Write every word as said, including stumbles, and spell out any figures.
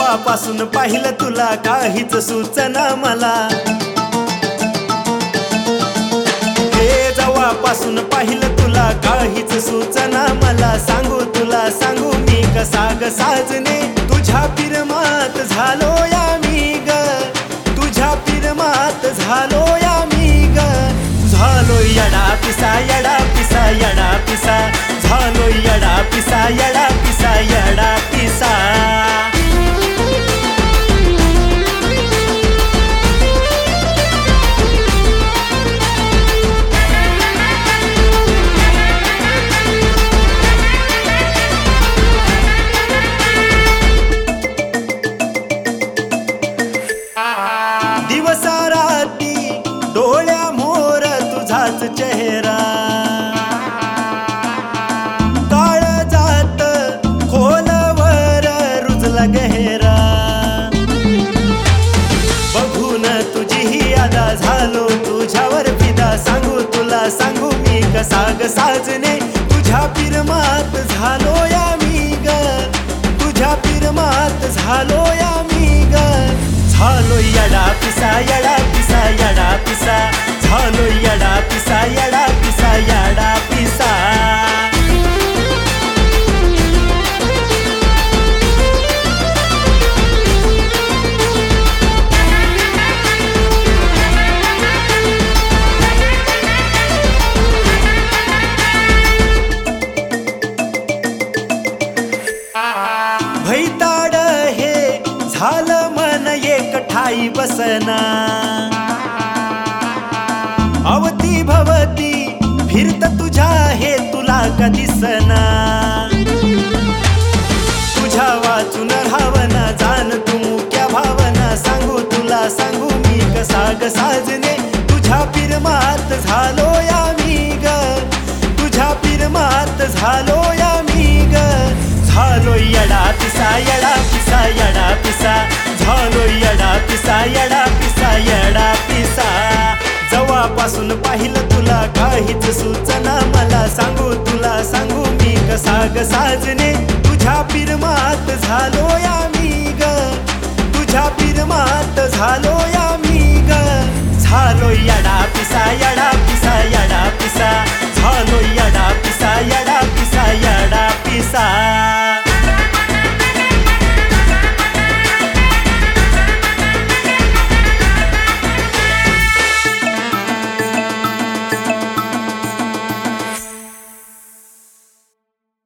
जेव्हापासून पाहिलं तुला काहीच सुचना मला, हे जेव्हापासून पाहिलं तुला काहीच सुचना मला. सांगू तुला सांगू मी कसा ग साजने, तुझ्या पिरमात झालो या मी ग, तुझ्या पिरमात झालो या मी ग. झालो यडा पिसा यडा पिसा यडा पिसा, झालो यडा पिसा यडा पिसा यडा पिसा. दिवसा राती डोळ्या मोर तुझाच चेहरा, काळ जात खोलवर रुजला गहेरा. बघून तुझी ही यादा झालो तुझ्यावर फिदा. सांगू तुला सांगू मी कसा ग साजने, तुझ्या पिरमात झालो या मी ग, तुझ्या पिरमात झालो या मी ग. झालो यडा पिसा यडा पिसा यडा पिसा, झालो यडा पिसा यडा पिसा यडा पिसा. भैताड हे झालं मन एक ठाई बसना, अवती भवती फिरत तुझ्या हे तुला का दिसना. तुझ्या वाचून रावना जाण तू मुक्या भावना. सांगू तुला सांगू मी कसा ग साजने, तुझ्या पिरमात झालो या मी ग, तुझ्या पिरमात झालो या मी ग. झालो यडा पिसा यडा पिसा यडा पिसा, झालो यडा पिसा यडा पिसा यडा पिसा. जेव्हापासून पाहिलं तुला काहीच सुचना मला, सांगू तुला सांगू मी कसा ग साजने, तुझ्या पिरमात झालो या मी ग, तुझ्या पिरमात झालो या